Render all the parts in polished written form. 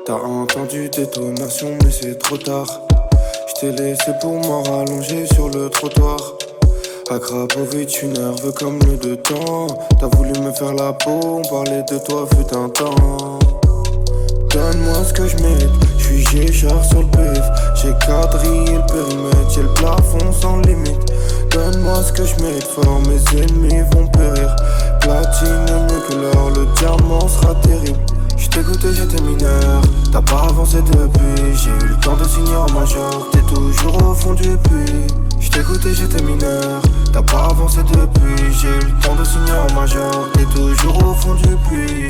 T'as entendu détonation mais c'est trop tard. J't'ai laissé pour m'en rallonger sur le trottoir. Akrapovic, tu nerveux comme le deux temps. T'as voulu me faire la peau, on parlait de toi fut un temps. Donne-moi ce que je mérite, j'suis Géchard sur le pif. J'ai quadrillé le périmètre, j'ai le plafond sans limite. Donne-moi ce que je mérite fort, mes ennemis vont périr. Platine mieux que l'or, le diamant sera terrible. J't'ai goûté, j'étais mineur, t'as pas avancé depuis. J'ai eu le temps de signer en major, t'es toujours au fond du puits. J't'ai goûté, j'étais mineur, t'as pas avancé depuis. J'ai eu le temps de signer en major, t'es toujours au fond du puits.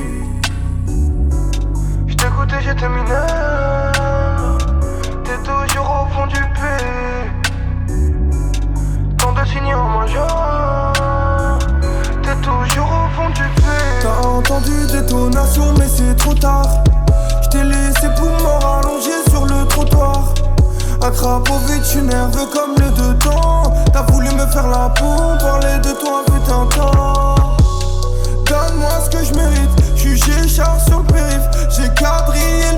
J't'ai goûté, j'étais mineur, t'es toujours au fond du puits. Temps de signer en major, t'es toujours au fond du puits. T'as entendu détonation mais c'est trop tard. J't'ai laissé pour m'en rallonger sur le trottoir. Akrapovic, tu nerveux comme le deux temps. T'as voulu me faire la peau, on parlait de toi fut un temps. Donne-moi ce que je mérite, j'suis Géchard sur le périph'. J'ai quadrillé